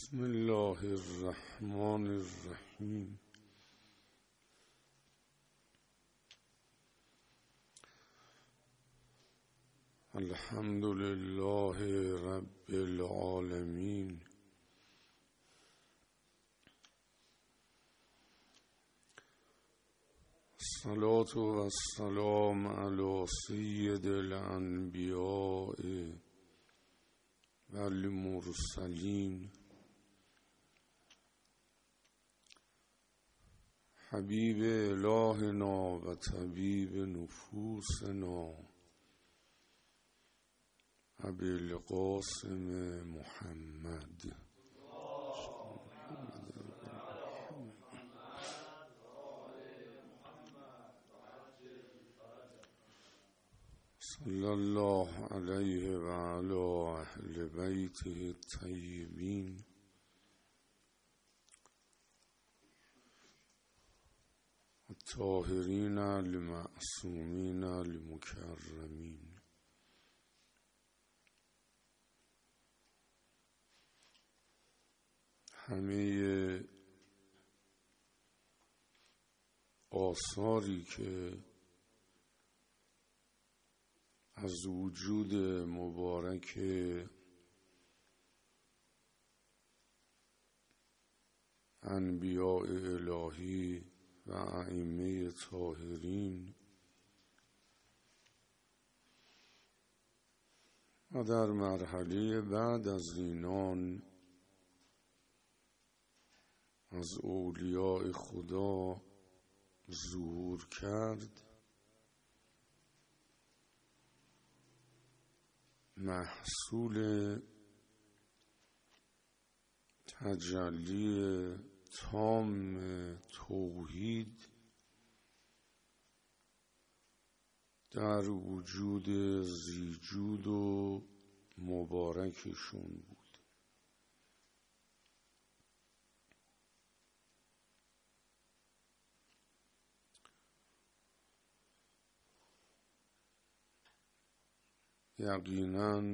بسم الله الرحمن الرحیم. الحمد لله رب العالمین. الصلاة و السلام علی سید الانبیاء و المرسلین حبیب الهنا و طبیب نفوسنا ابی القاسم محمد صلی الله علیه و علی اهل بیته الطیبین الطاهرین المعصومین المکرمین. همه آثاری که از وجود مبارک انبیاء الهی و ائمه طاهرین و در مرحله بعد از اینان از اولیاء خدا ظهور کرد، محصول تجلی تام توحید در وجود زیجود و مبارکشون بود. یقیناً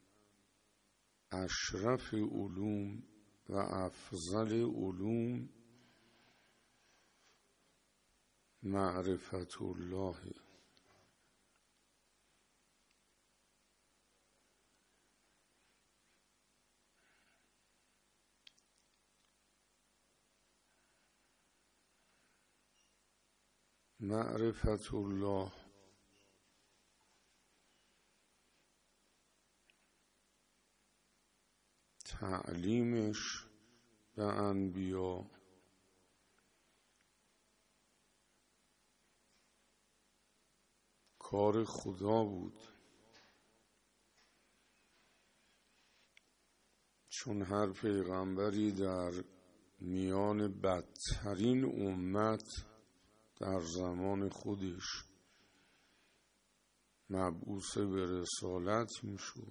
اشرف علوم و افضل علوم معرفت الله. معرفت الله تعلیمش به انبیا کار خدا بود، چون هر پیغمبری در میان بدترین امت در زمان خودش مبعوث به رسالت میشد.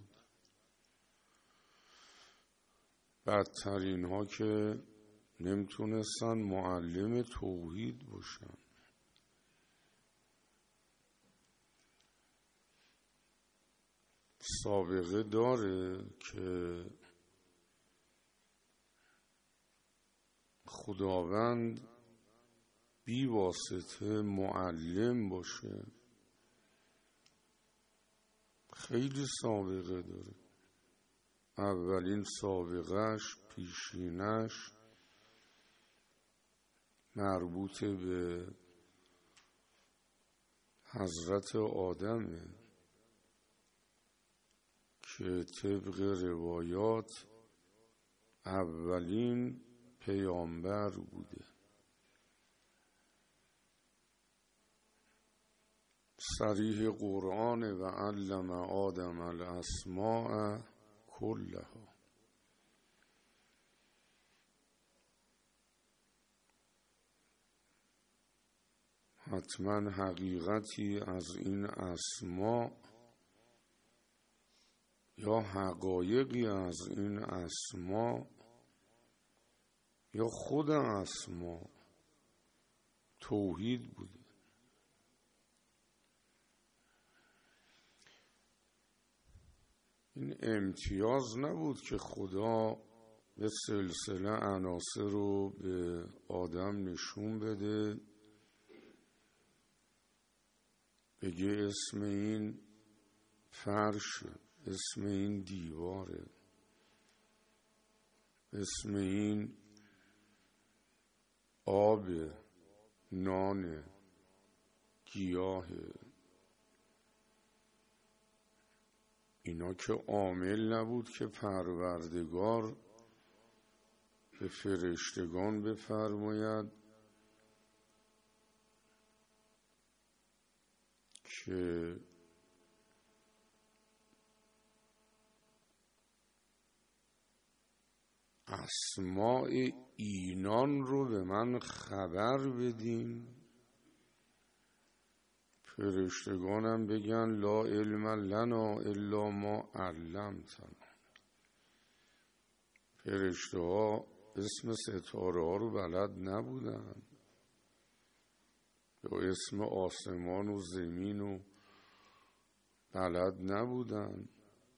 بدترین ها که نمیتونستن معلم توحید باشن. سابقه داره که خداوند بی واسطه معلم باشه، خیلی سابقه داره. اولین سابقهش، پیشینش مربوط به حضرت آدمه که طبق روایات اولین پیامبر بوده. صریح قرآن و علم آدم الاسماء کلها. حتما حقیقتی از این اسماء یا حقایقی از این اسماء یا خود اسماء توحید بوده. این امتیاز نبود که خدا به سلسله عناصر رو به آدم نشون بده، بگه اسم این فرشه، اسم این دیواره، اسم این آب، نان، گیاه، اینا که عامل نبود که پروردگار به فرشتگان بفرماید که اسماء اینان رو به من خبر بدین، فرشتگانم بگن لا علم لنا الا ما علمتنا. فرشته ها اسم ستاره ها رو بلد نبودن یا اسم آسمان و زمین رو بلد نبودن.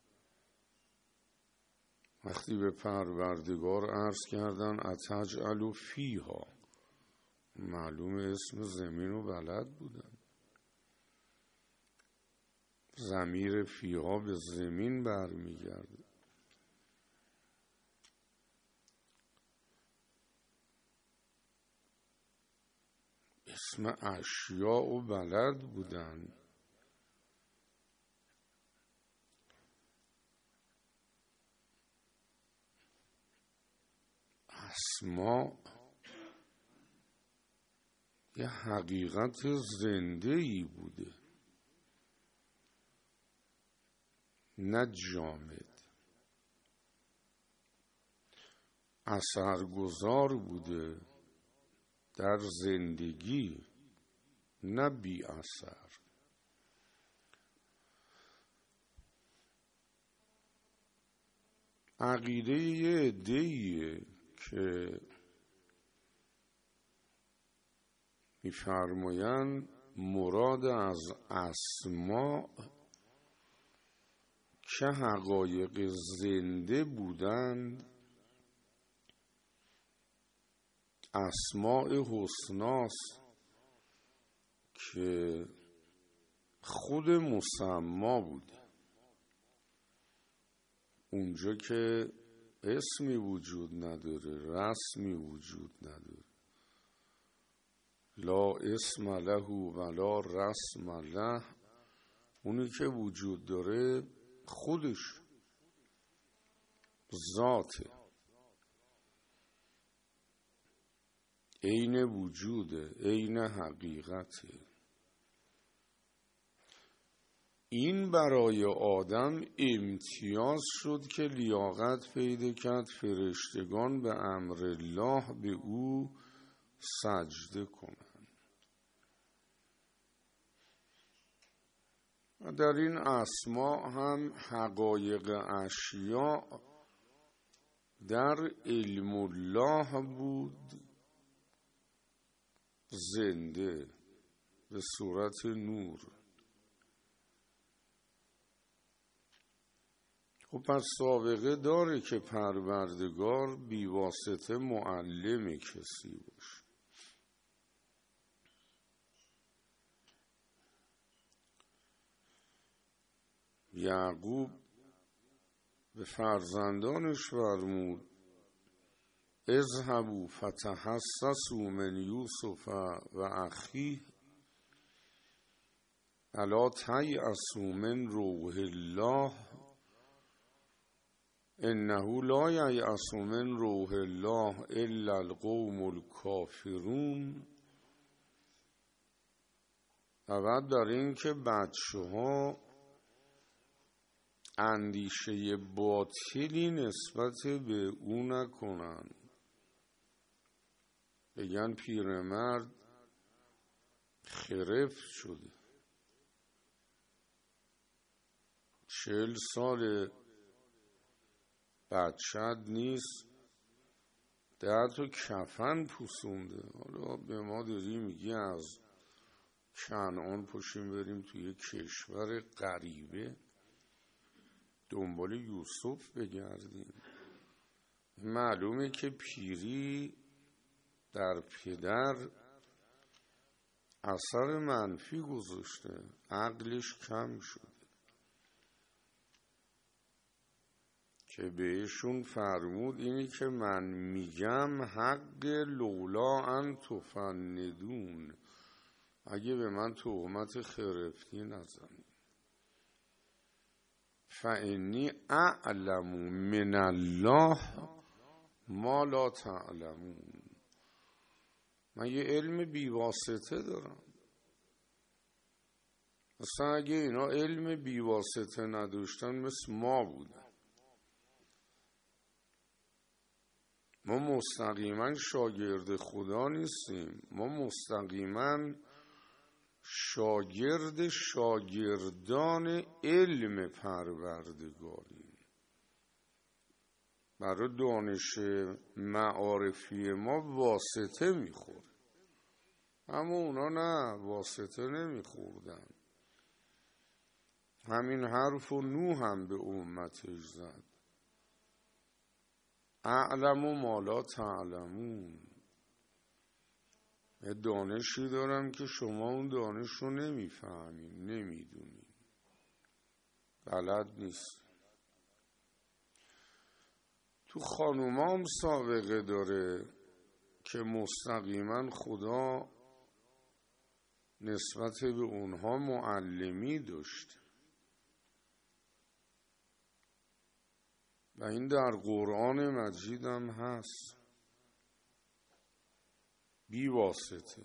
وقتی به پروردگار عرض کردن اتجعل فیها، معلوم اسم زمین رو بلد بودن. ضمیر فیها به زمین برمیگرده. اسم اشیاء رو بلد بودن. اسما یه حقیقت زنده ای بوده، نه جامد. اثرگذار بوده در زندگی، نه بی اثر. عقیده یه عده‌ایه که می‌فرمایند مراد از اسما که حقایق زنده بودند، اسماء حسناست که خود مسما بوده. اونجا که اسمی وجود نداره، رسمی وجود نداره، لا اسم له ولا رسم له، اونی که وجود داره خودش ذاته، عین وجوده، عین حقیقته. این برای آدم امتیاز شد که لیاقت پیدا کرد فرشتگان به امر الله به او سجده کنند. و در این اسما هم حقایق اشیاء در علم الله بود، زنده به صورت نور. خب پس سابقه داره که پروردگار بیواسطه معلم کسی باشه. یعقوب به فرزندانش فرمود اذهبوا فتحسسوا من یوسف و اخیه الا تیأسوا من روح الله انه لا ییأس من روح الله الا القوم الکافرون. و بعد در این که بچه ها اندیشه باطلی نسبت به او نکنن، بگن پیرمرد خرفت شده، 40 سال بچه‌ت نیست، 10 تا کفن پوسونده، حالا به ما داری میگی از کنعان پشیم بریم توی کشور غریبه دنبال یوسف بگردیم. معلومه که پیری در پدر اثر منفی گذاشته، عقلش کم شده که بهشون فرمود اینی که من میگم حق لولا ان تفندون، اگه به من تهمت خرفتی نزنی. فانی اعلم من الله ما لا تعلمون، من یه علم بیواسطه دارم. مثلا اگه اینا علم بیواسطه نداشتن مثل ما بودن. ما مستقیما شاگرد خدا نیستیم، ما مستقیما شاگرد شاگردان علم پروردگاریم. برای دانش معارفی ما واسطه میخوره، اما اونا نه، واسطه نمیخوردن. همین حرف و نوح هم به امتش زد، اعلم و ما لا تعلمون. یه دانشی دارم که شما اون دانش رو نمیفهمین، نمیدونین، بلد نیست. تو خانومام سابقه داره که مستقیما خدا نسبت به اونها معلمی داشت و این در قرآن مجید هم هست، بی واسطه.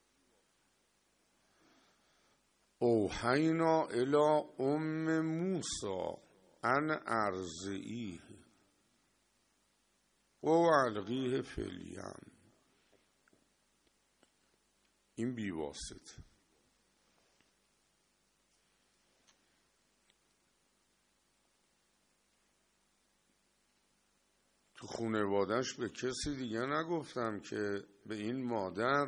اوحینا الی ام موسی ان ارضعیه و القیه فی الیم. این بی واسطه. تو خانواده‌اش به کسی دیگه نگفتم که به این مادر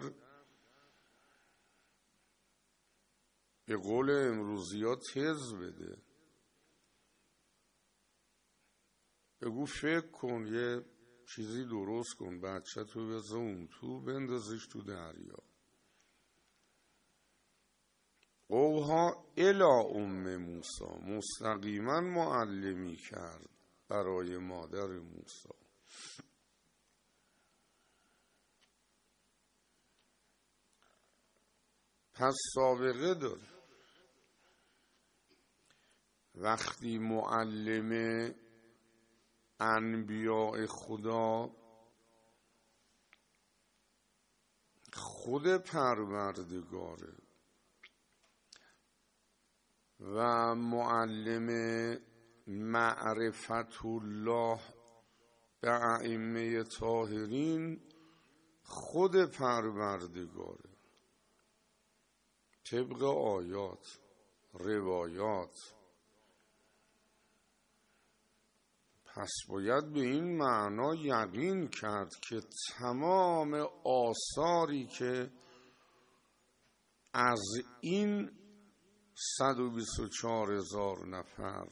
به قول امروزی‌ها تز بده، بگو فکر کن یه چیزی درست کن، بچه تو بذار اون تو، بندازش تو دریا. اوها الی ام موسی، مستقیما معلمی کرد برای مادر موسی. پس سابقه داره. وقتی معلم انبیاء خدا خود پروردگاره و معلم معرفت الله به ائمه طاهرین خود پروردگاره، طبق آیات روایات، پس باید به این معنا یقین کرد که تمام آثاری که از این 124,000 نفر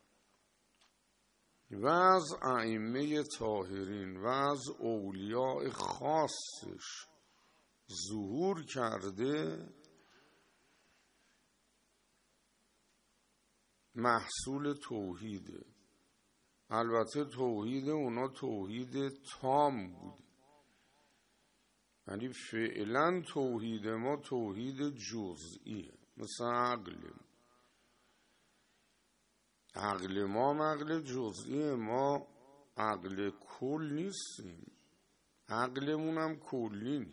و از ائمه طاهرین و از اولیاء خاصش ظهور کرده محصول توحیده. البته توحید اونا توحید تام بود، یعنی فعلا توحید ما توحید جزئیه، مثل عقل ما عقل جزئیه، ما عقل کل نیستیم، عقلمون هم کلی.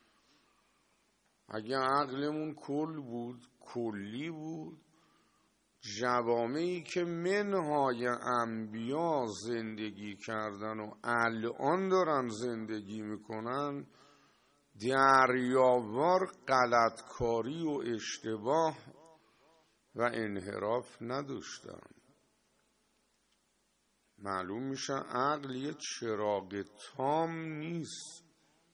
اگه عقلمون کلی بود جوامعی که منهای انبیا زندگی کردن و الان دارن زندگی میکنن دریاوار غلطکاری و اشتباه و انحراف نداشتن. معلوم میشه عقل یه چراغ تام نیست،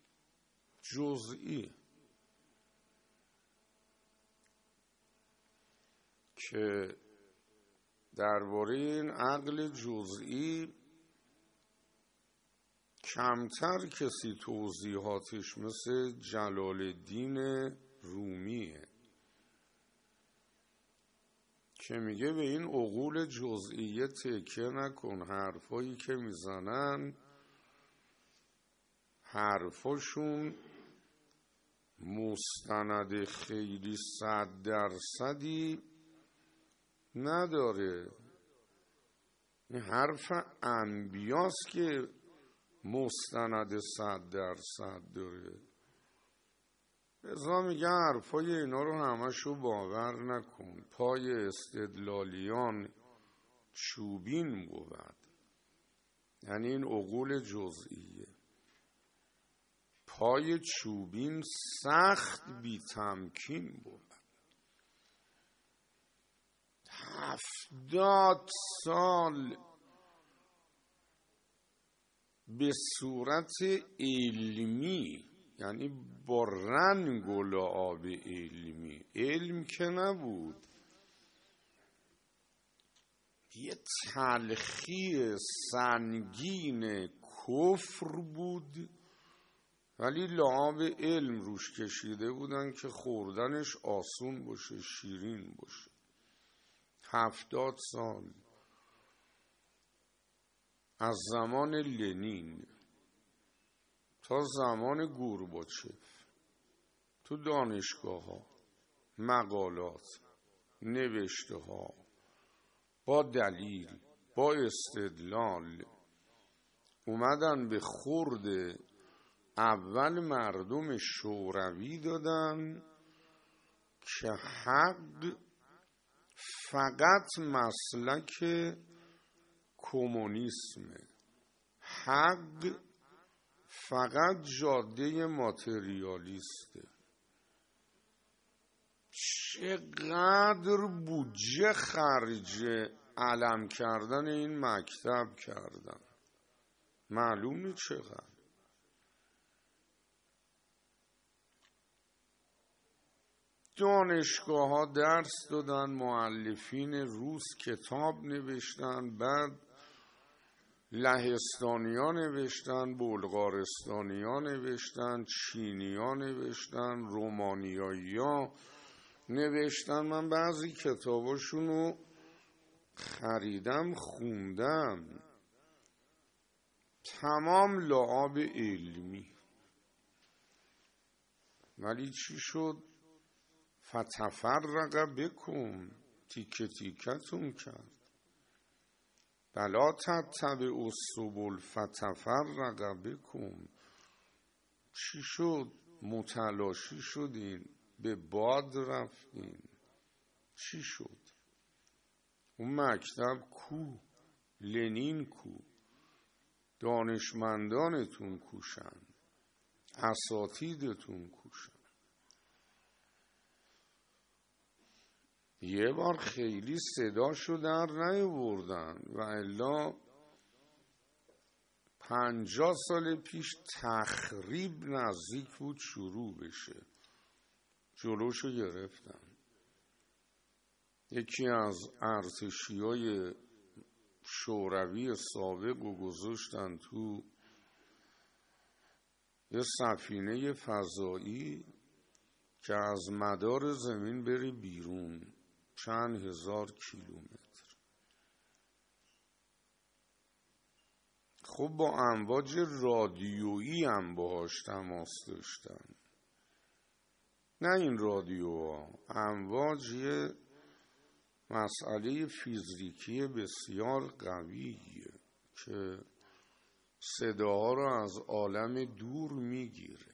جزئی، که درباره این عقل جزئی کمتر کسی توضیحاتش مثل جلال الدین رومیه که میگه به این عقول جزئیه تکیه نکن، حرفایی که میزنن حرفاشون مستند خیلی 100% نداره. این حرف انبیاست که مستند 100% داره. ازا میگه حرفای اینا رو همشو باور نکن، پای استدلالیان چوبین بود. یعنی این عقول جزئیه پای چوبین سخت بی تمکین بود. 70 سال به صورت علمی، یعنی با رنگ و لعاب علمی، علم که نبود، یه تلخی سنگین کفر بود، ولی لعاب علم روش کشیده بودن که خوردنش آسون باشه، شیرین باشه. 70 سال از زمان لنین تا زمان گورباچف تو دانشگاه ها مقالات، نوشته ها با دلیل، با استدلال اومدن به خورد اول مردم شوروی دادن که حق فقط مسلک کمونیسمه، حق فقط جاده ماتریالیسته. چقدر بودجه خرج علم کردن این مکتب کردن، معلومه چقدر. دانشگاه ها درس دادن، مؤلفین روس کتاب نوشتن، بعد لهستانی‌ها نوشتن، بلغارستانی‌ها نوشتن، چینی‌ها نوشتن، رومانیایی‌ها نوشتن. من بعضی کتاباشون رو خریدم خوندم، تمام لعاب علمی. ولی چی شد؟ فتفرق بکن، تیکه تیکتون کرد. بلا تتبعوا السبل فتفرق بکن. چی شد؟ متلاشی شدین، به باد رفتین. چی شد؟ اون مکتب کو؟ لنین کو؟ دانشمندانتون کوشن، اساتیدتون کوشن. یه بار خیلی صداشو در نیاوردن و الا 50 سال پیش تخریب نزدیک بود شروع بشه، جلوشو گرفتن. یکی از ارتشیای شوروی سابق رو گذاشتن تو یه سفینه فضایی که از مدار زمین بری بیرون چند هزار کیلومتر. خب با امواج رادیویی هم باهاش تماس داشتن. نه این رادیوها، امواج یه مسئله فیزیکی بسیار قویه که صداها رو از عالم دور میگیره.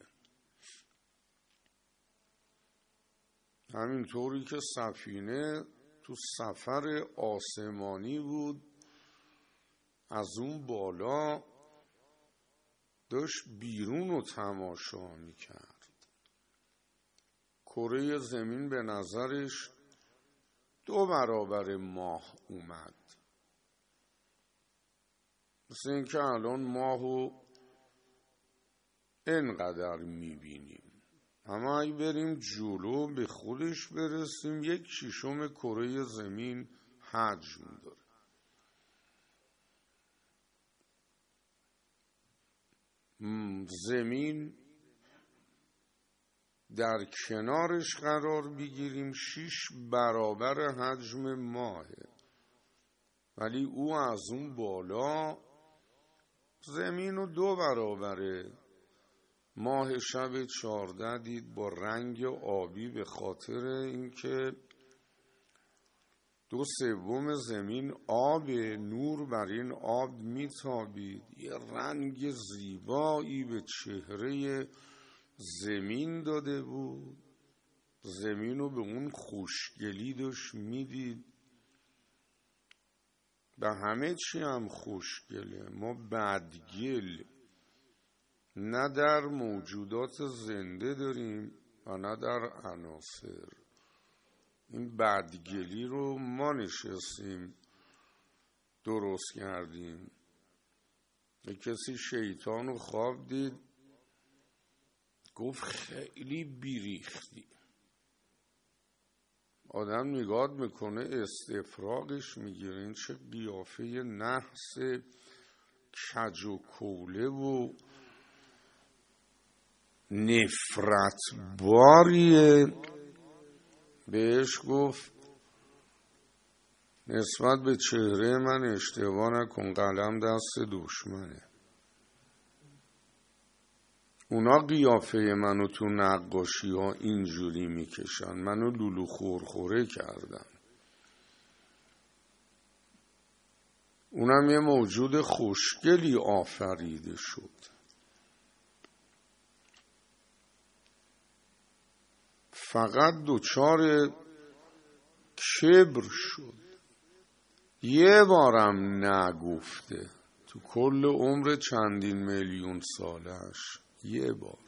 همینطوری که سفینه تو سفر آسمانی بود، از اون بالا داشت بیرون رو تماشا میکرد. کره زمین به نظرش 2 برابر ماه اومد. مثل این که الان ماهو اینقدر میبینیم، اما اگه بریم جلو به خودش برسیم 1/6 کره زمین حجم داره. زمین در کنارش قرار بگیریم 6 برابر حجم ماهه، ولی او از اون بالا زمین رو 2 برابره. ماه شب 14 دید با رنگ آبی، به خاطر اینکه 2/3 زمین آب، نور بر این آب میتابید. یه رنگ زیبایی به چهره زمین داده بود. زمین رو به اون خوشگلی داشت میدید. به همه چی هم خوشگله. ما بدگل نه در موجودات زنده داریم و نه در عناصر. این بدگلی رو ما نشستیم درست کردیم. یک کسی شیطان رو خواب دید، گفت خیلی بیریختی. آدم نگاه میکنه استفراغش میگیره، این چه قیافه نحس کج و کوله و نفرت باریه. بهش گفت نسبت به چهره من اشتباه نکن، قلم دست دشمنه. اونا قیافه منو تو نقاشی ها اینجوری میکشن، منو لولو خورخوره کردن. اونم یه موجود خوشگلی آفریده شد. فقط دچار کبر شد. یه بارم نگفته تو کل عمر چندین میلیون سالش، یه بار.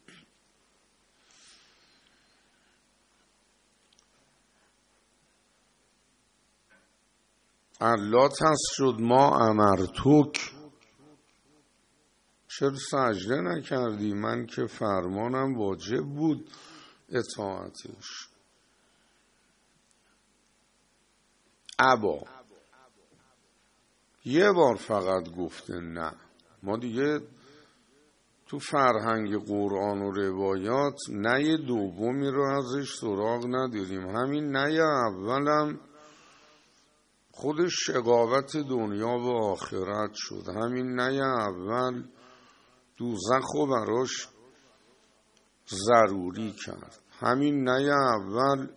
الله تس شد ما امرتک، چرا سجده نکردی؟ من که فرمانم واجب بود اطاعتش. ابا یه بار فقط گفته نه. ما دیگه تو فرهنگ قرآن و روایات نه دومی رو ازش سراغ نداریم. همین نه اولم خودش شقاوت دنیا و آخرت شد. همین نه اول دوزخ رو براش ضروری کرد. همین نه اول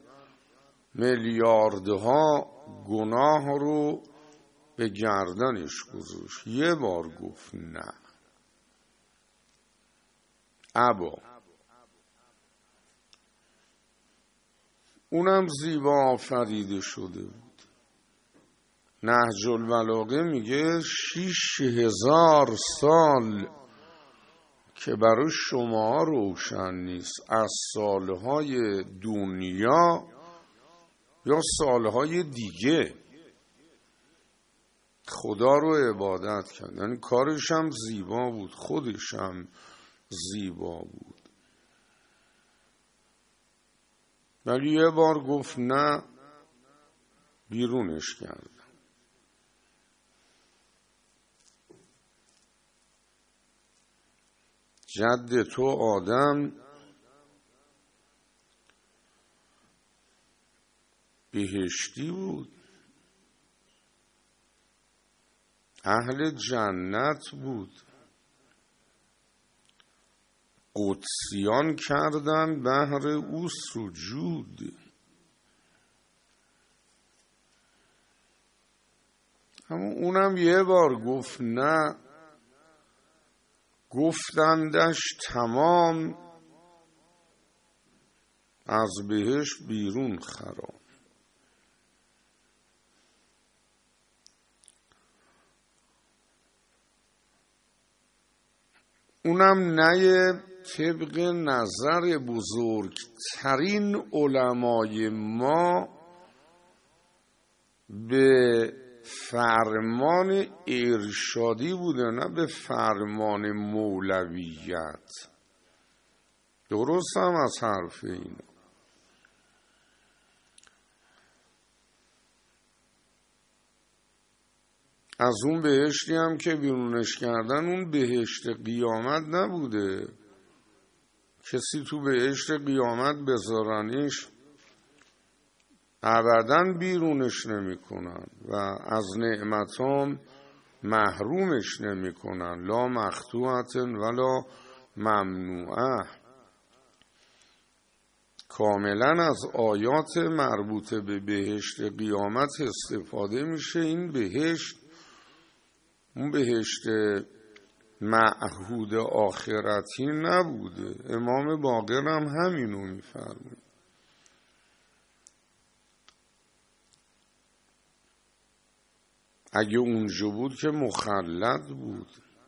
میلیاردها گناه رو به گردنش گذاشت. یه بار گفت نه. ابا اونم زیبا آفریده شده بود. نهج البلاغه میگه 6000 سال که برای شما روشن نیست از سالهای دنیا یا سالهای دیگه خدا رو عبادت کرد. یعنی کارش هم زیبا بود، خودش هم زیبا بود، ولی یه بار گفت نه، بیرونش کرد. جد تو آدم بهشتی بود، اهل جنت بود. قدسیان کردن بهر او سجود. اما اونم یه بار گفت نه، گفتندش تمام، از بهشت بیرون خرام. اونم نه طبق نظر بزرگترین علمای ما به فرمان ارشادی بوده، نه به فرمان مولویت. درست هم از حرف اینا. از اون بهشتی هم که بیرونش کردن اون بهشت قیامت نبوده. کسی تو بهشت قیامت بذارنش ابداً بیرونش نمی کنن و از نعمتام محرومش نمی کنن. لا مقطوعة ولا ممنوعه. کاملا از آیات مربوطه به بهشت قیامت استفاده میشه. این بهشت اون بهشت معهود آخرتی نبوده. امام باقر هم همینو میفرمه. اگه اونجا بود که مخلد بود.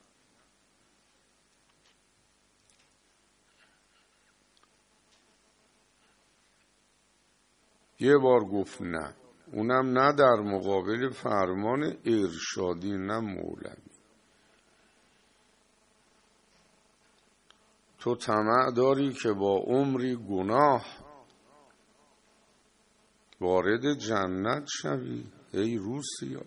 یه بار گفت نه، اونم نه در مقابل فرمان ارشادی نه مولوی. تو طمع داری که با عمری گناه وارد جنت شوی ای روسیا.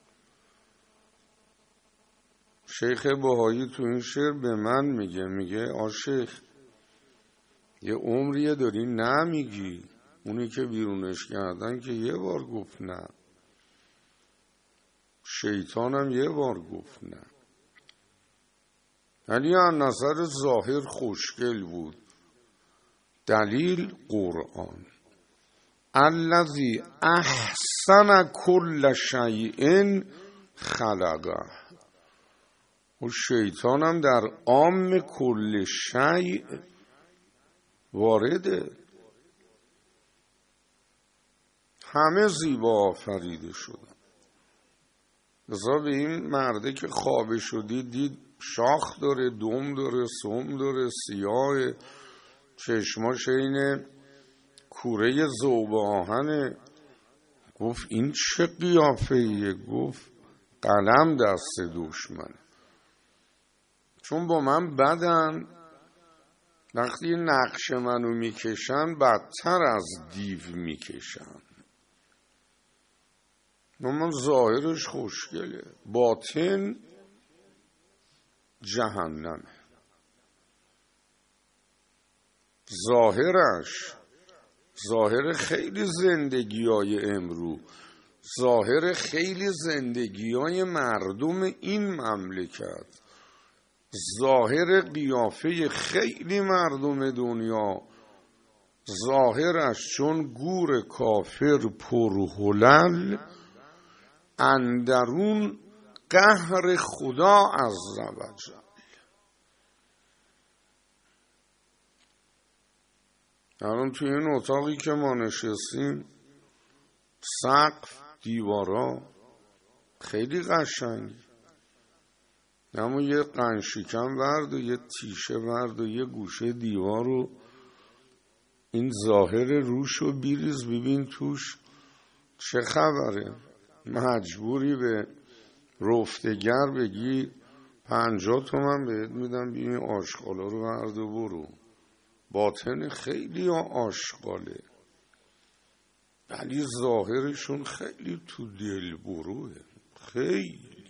شیخ بهایی تو این شعر به من میگه آشیخ یه عمریه داری نمیگی. اونی که بیرونش کردن که یه بار گفت نه، شیطانم یه بار گفت نه. ولی از نظر ظاهر خوشگل بود. دلیل قرآن. الذی احسن کل شیء خلقه. و شیطانم در عام کل شیء وارده. همه زیبا آفریده شدن. لذا به این مرده که خوابه شدی دید شاخ داره، دم داره، سم داره، سیاه، چشماش اینه کوره ذوب آهنه. گفت این چه قیافه ایه؟ گفت قلم دست دشمن. چون با من بدن، وقتی نقش منو میکشن بدتر از دیو میکشن. اما ظاهرش خوشگله، باطن جهنم. ظاهر خیلی زندگی‌های امرو، ظاهر خیلی زندگی‌های مردم این مملکت، ظاهر قیافه خیلی مردم دنیا، ظاهرش چون گور کافر پرهلل، اندرون قهر خدا عزوجل. الان توی این اتاقی که ما نشستیم سقف دیوارا خیلی قشنگ، اما یه قنشیکم ورد و یه تیشه ورد و یه گوشه دیوار رو این ظاهر روش رو بیریز ببین توش چه خبره. مجبوری به رفتگر بگی 50 تومن بهت میدم ببین آشغالا رو ورد و برو. باطن خیلی آشغاله ولی ظاهرشون خیلی تو دل بروه. خیلی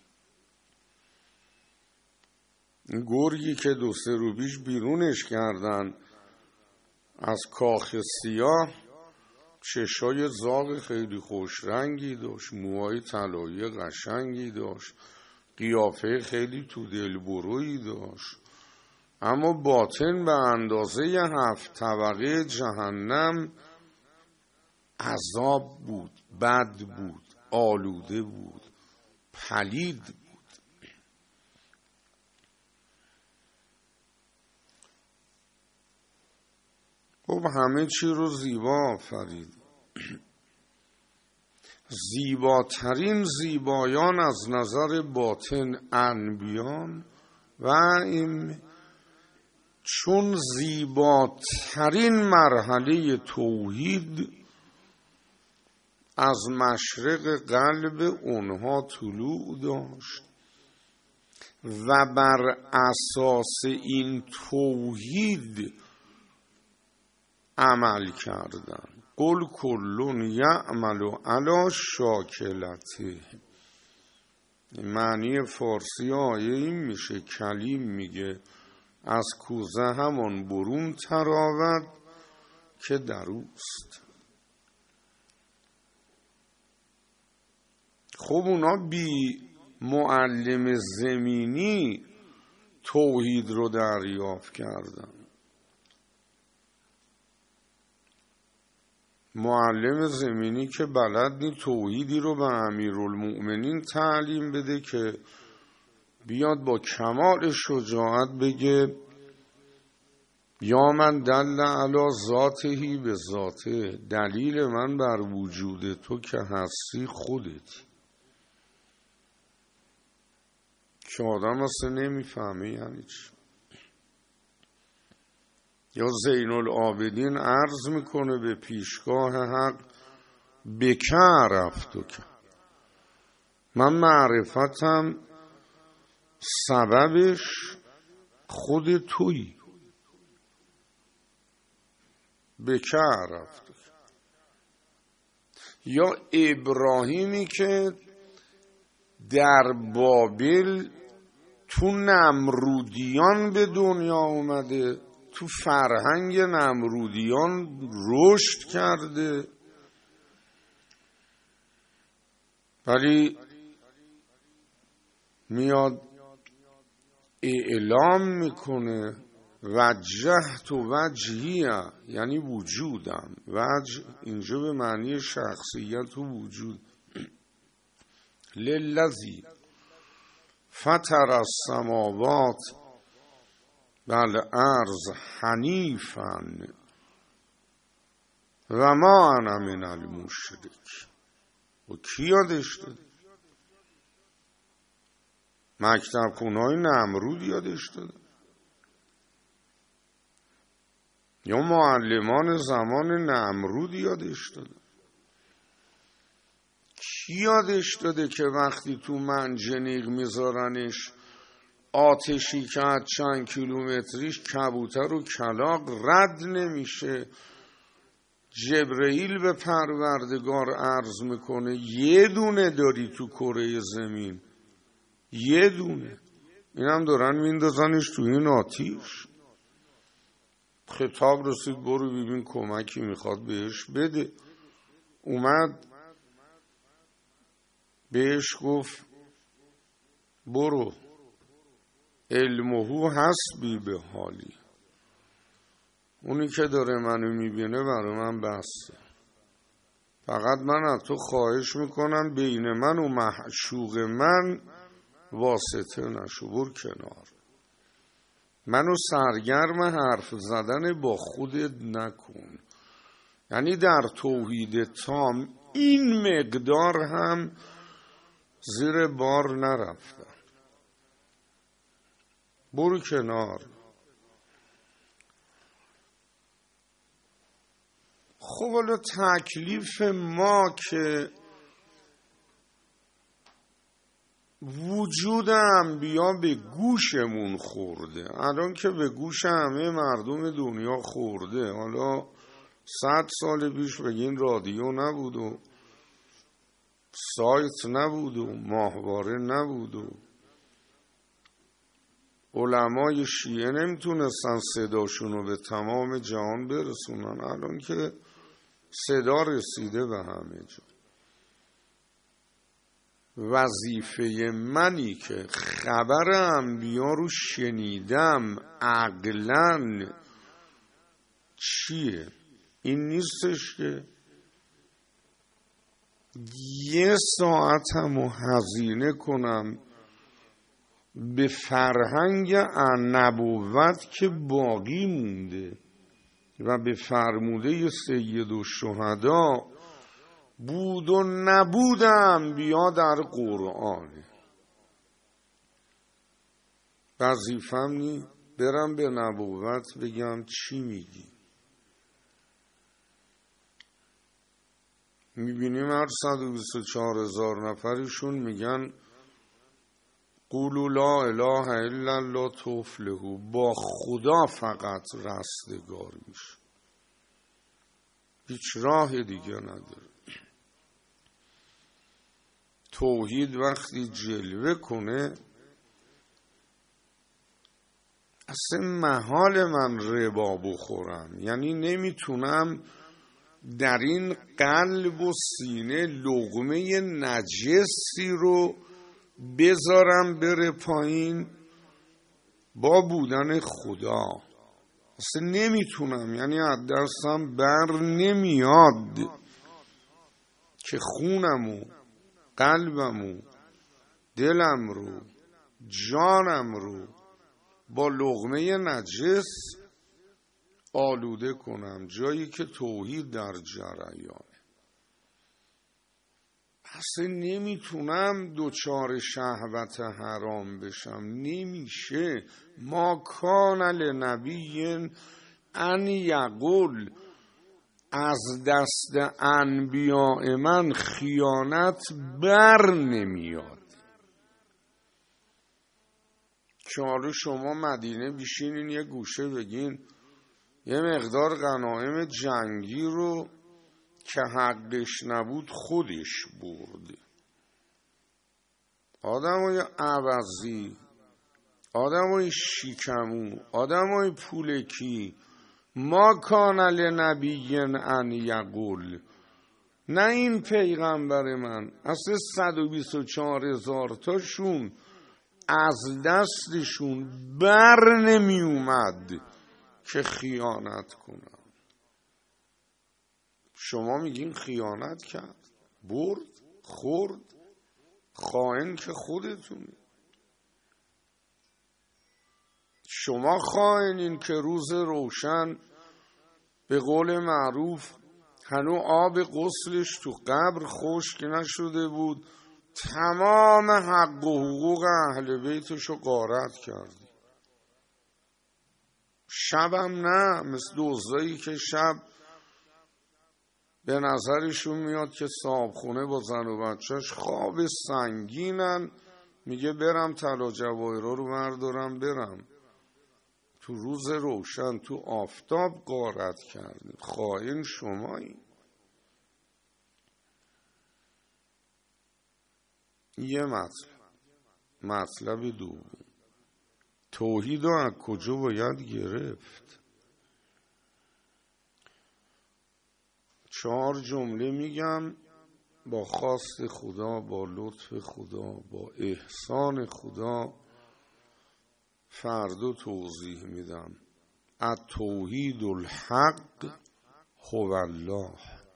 این گرگی که 2-3 روز پیش بیرونش کردن از کاخ سیاه، چشای زاغ خیلی خوش رنگی داشت، موهای طلایی قشنگی داشت، قیافه خیلی تو دل برویی داشت، اما باطن به اندازه 7 طبقه جهنم عذاب بود، بد بود، آلوده بود، پلید بود. خب همه چی رو زیبا آفرید. زیباترین زیبایان از نظر باطن انبیان و این، چون زیباترین مرحله توحید از مشرق قلب اونها طلوع داشت و بر اساس این توحید عمل کردن. قل کل یعمل علی شاکلته. معنی فارسی آیه این میشه، کلیم میگه از کوزه همان برون تراود که دروست. خب اونا بی معلم زمینی توحید رو دریافت کردن. معلم زمینی که بلد نی توحیدی رو به امیرالمؤمنین تعلیم بده که بیاد با کمال شجاعت بگه یا من دل علی ذاتهی به ذاته، دلیل من بر وجود تو که هستی خودتی. که آدم اصلا نمیفهمه یعنی چی. یا زین العابدین عرض میکنه به پیشگاه حق بکه عرفتو که من معرفتم سببش خود تویی. بکه عرفتو. یا ابراهیمی که در بابل تو نمرودیان به دنیا اومده، تو فرهنگ نمرودیان رشد کرده، ولی میاد اعلام میکنه وجهت وجهیه، یعنی وجودم. وجه اینجا به معنی شخصیت و وجود. للذی فطر السماوات والارض حنیفا و ما انا من المشرک. و کی یادش داده؟ مکتب خونه‌های نمرود یادش داده؟ یا معلمان زمان نمرود یادش داده؟ کی یادش داده که وقتی تو منجنیق میذارنش آتشی که از چند کیلومتریش کبوتر و کلاغ رد نمیشه، جبرئیل به پروردگار عرض میکنه یه دونه داری تو کره زمین، یه دونه، اینم دارن میندازنش تو این آتیش. خطاب رسید برو ببین کمکی میخواد بهش بده. اومد بهش گفت برو علمهو حسبی به حالی، اونی که داره منو میبینه برای من بسته، فقط من از تو خواهش میکنم بین من و معشوق من واسطه نشو، برو کنار، منو سرگرم حرف زدن با خودت نکن. یعنی در توحید تام این مقدار هم زیر بار نرفتن. برو کنار. خب حالا تکلیف ما که وجود انبیا به گوشمون خورده، الان که به گوش همه مردم دنیا خورده، حالا 100 سال پیش بگین رادیو نبود و سایت نبود و ماهواره نبود و علمای شیعه نمیتونستن صداشونو به تمام جهان برسونن، الان که صدا رسیده به همه جا. وظیفه منی که خبر انبیا رو شنیدم عقلاً چیه؟ این نیستش که یه ساعتمو هزینه کنم به فرهنگ نبوت که باقی مونده و به فرموده سید الشهدا بود و نبود انبیا در قرآن. وظیفه‌م نی برم به نبوت بگم چی میگی. میبینیم هر 124,000 نفرشون میگن قولوا لا اله الا الله تفلحوا، با خدا فقط رستگار میشه، هیچ راه دیگه نداره. توحید وقتی جلوه کنه اصلا محال من ربا بخورم، یعنی نمیتونم در این قلب و سینه لقمه نجسی رو بذارم بره پایین با بودن خدا. اصلا نمیتونم، یعنی از دستم بر نمیاد که خونمو، قلبمو، دلم رو، جانم رو با لقمه نجس آلوده کنم جایی که توحید در جریانه. اصلا نمیتونم دوچار شهوت حرام بشم، نمیشه. ما کان لنبی ان یقول، از دست انبیاء من خیانت بر نمیاد. که حالا شما مدینه بشینین یه گوشه بگین یه مقدار غنایم جنگی رو که حقش نبود خودش برد. آدمای عوضی، آدمای شیکمو، آدمای پولکی، ما کان لنبی ان یقول، نه این پیغمبر من، اصلا 124,000 تاشون از دستشون بر نمی اومد که خیانت کنن. شما میگین خیانت کرد، برد، خورد، خائن که خودتونی. شما خائنین که روز روشن به قول معروف هنو آب غسلش تو قبر خشک نشده بود، تمام حق و حقوق اهل بیتشو غارت کردی. شبم نه، مثل دزدایی که شب به نظرشون میاد که صاحبخونه با زن و بچهش خواب سنگینن، میگه برم طلا جواهرا رو بردارم برم. تو روز روشن تو آفتاب غارت کردید. خائن شمایی. یه مطلب دوم، توحید رو از کجا باید گرفت؟ 4 جمله میگم، با خواست خدا، با لطف خدا، با احسان خدا فردا توضیح میدم. التوحید الحق هو الله.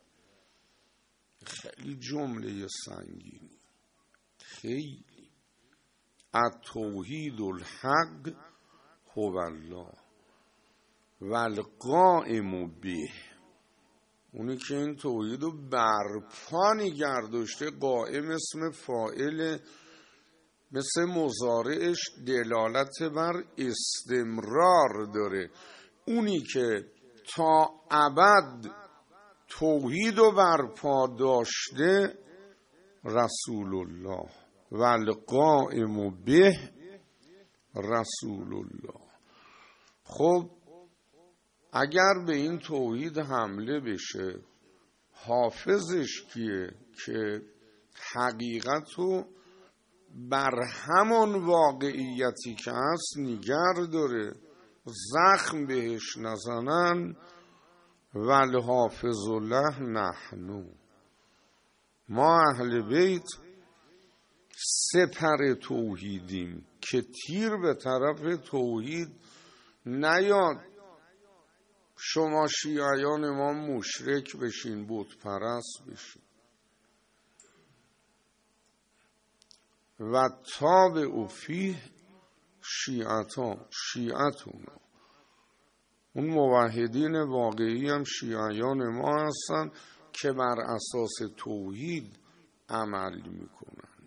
خیلی جمله سنگینی، خیلی. التوحید الحق هو الله و القائم به، اونی که این توحید رو برپا نگه داشته. قائم اسم فاعل، مثل مضارعش دلالت بر استمرار داره. اونی که تا ابد توحید رو برپا داشته رسول الله و القائم به رسول الله. خب اگر به این توحید حمله بشه، حافظش کیه؟ که حقیقت رو بر همون واقعیتی که هست نگر داره، زخم بهش نزنن. والحافظ له نحن، ما اهل بیت سپر توحیدیم که تیر به طرف توحید نیاد. شما شیعیان ما مشرک بشین، بت پرست بشین. و تابع فیه شیعتون، اون موحدین واقعی هم شیعیان ما هستن که بر اساس توحید عمل میکنن.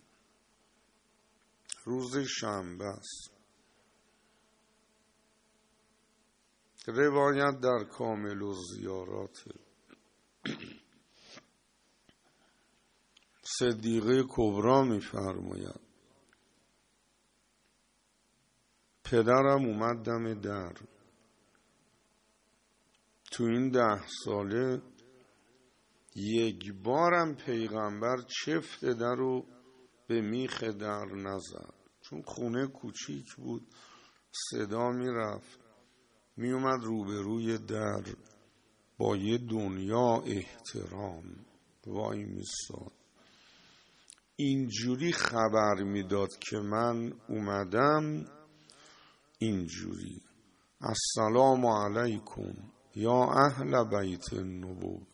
روز شنبه است. روایت در کامل الزیارات صدیقه کبرا میفرماید پدرم اومد دم در. تو این 10 ساله 1 بارم پیغمبر چفت در رو به میخ در نزد، چون خونه کوچیک بود. صدا میرفت میومد روبروی در، با یه دنیا احترام وای میستاد، اینجوری خبر میداد که من اومدم. اینجوری السلام علیکم یا اهل بیت النبوة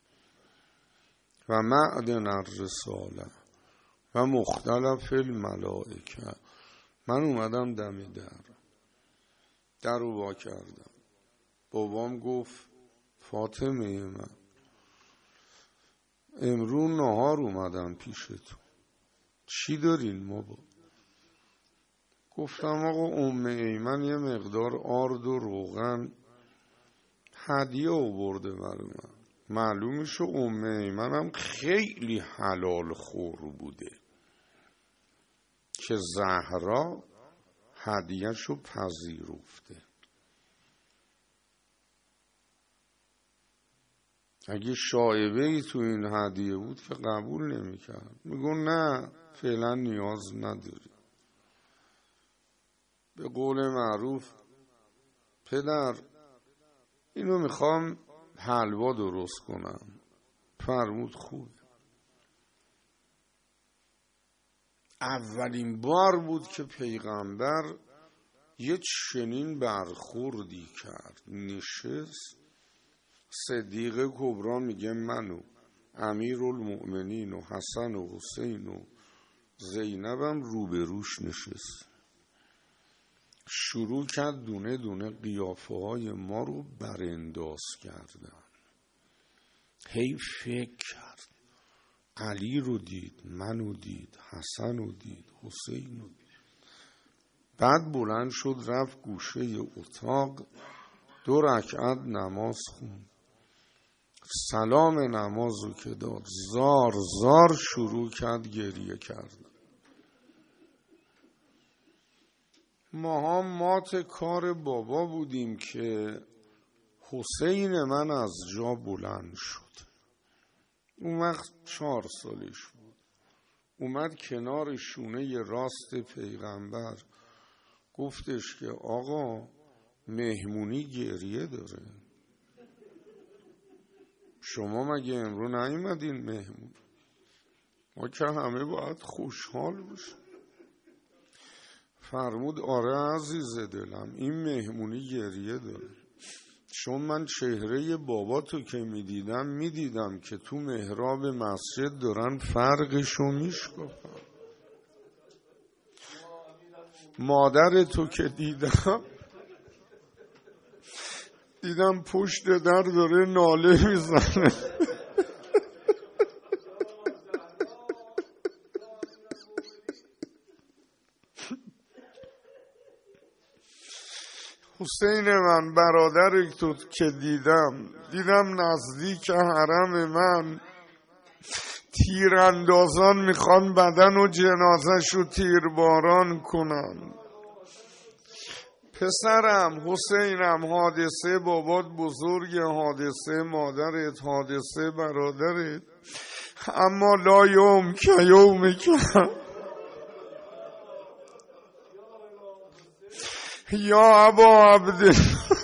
و معدن الرساله و مختلف الملائکه. من اومدم دم در رو وا کردم. بابام گفت فاطمه من امرو نهار اومدم پیش تو، چی دارین بابا؟ گفتم آقا ام ایمن یه مقدار آرد و روغن هدیه آورده برای من. معلومشه ام ایمنم خیلی حلال خور بوده که زهرا هدیه‌شو پذیرفته. اگه شایبه ای تو این هدیه بود که قبول نمی‌کرد، میگون نه فعلا نیاز نداری. به قول معروف پدر اینو میخوام حلوا درست کنم. فرمود خوبه. اولین بار بود که پیغمبر یه چنین برخوردی کرد. نشست، صدیقه کبرا میگه من و امیرالمؤمنین و حسن و حسین و زینبم روبروش نشست. شروع کرد دونه دونه قیافه های ما رو برانداز کردن. هی فکر کرد، علی رو دید، منو دید، حسن رو دید، حسین رو دید. بعد بلند شد رفت گوشه اتاق 2 رکعت نماز خوند. سلام نماز رو که داد زار زار شروع کرد گریه کردن. ماها مات کار بابا بودیم که حسین من از جا بلند شد. اون وقت 4 سالش بود. اومد کنار شونه راست پیغمبر، گفتش که آقا مهمونی گریه داره، شما مگه امرو نیومدین مهمون؟ ما که همه باید خوشحال باشیم. فرمود آره عزیز دلم، این مهمونی گریه داره، چون من چهره بابا تو که میدیدم که تو محراب مسجد دارن فرقشو میشکافن. مادر تو که دیدم پشت در داره ناله میزنه. حسین من برادر تو که دیدم نزدیک حرم من تیراندازان میخوان بدن و جنازش رو تیرباران کنن. پسرم حسینم، حادثه بابات بزرگ، حادثه مادرت، حادثه برادرت، اما لا یوم که یوم که یا ابا عبدالله